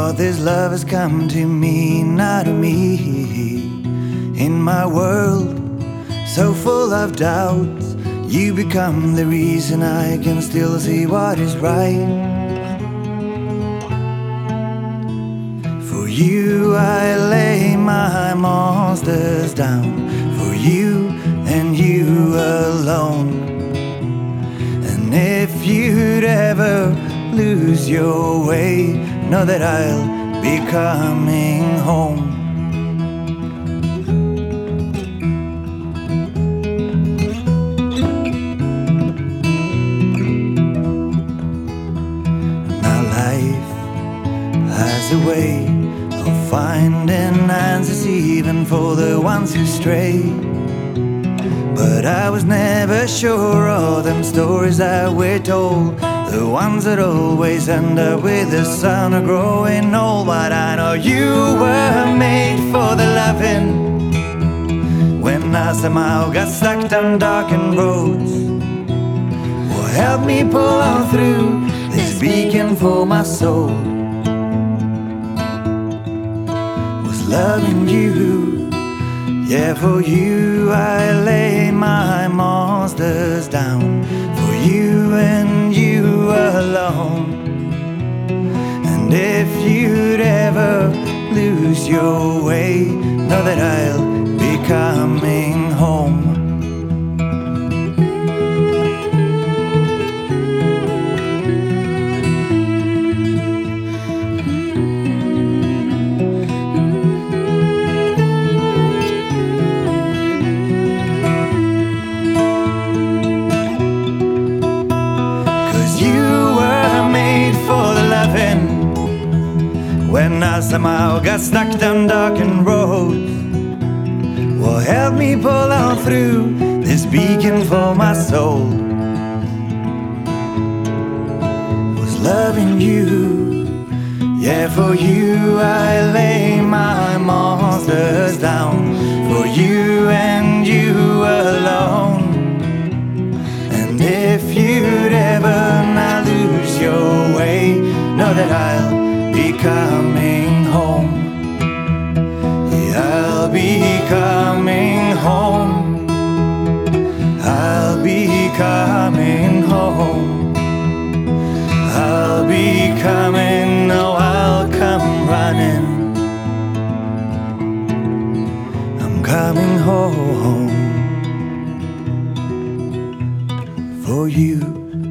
all this love has come to me, not to me. In my world, so full of doubts, you become the reason I can still see what is right. For you I lay my monsters down, for you and you alone. And if you'd ever lose your way, know that I'll be coming home. My life has a way of finding answers even for the ones who stray. But I was never sure of them stories that we're told, the ones that always end up with the sun or growing old. But I know you were made for the loving. When I somehow got stuck down darkened roads, well, help me pull on through this beacon for my soul. Was loving you, yeah, for you I lay my monsters down, for you and you alone. And if you'd ever lose your way, know that I'll be coming home. When I somehow got stuck down darkened roads, well, help me pull on through this beacon for my soul. Was loving you, yeah, for you I lay my monsters down, for you and you alone. And if you'd ever not lose your way, know that I'll be coming home. Yeah, I'll be coming home. I'll be coming home. I'll be coming, no, I'll come running. I'm coming home for you.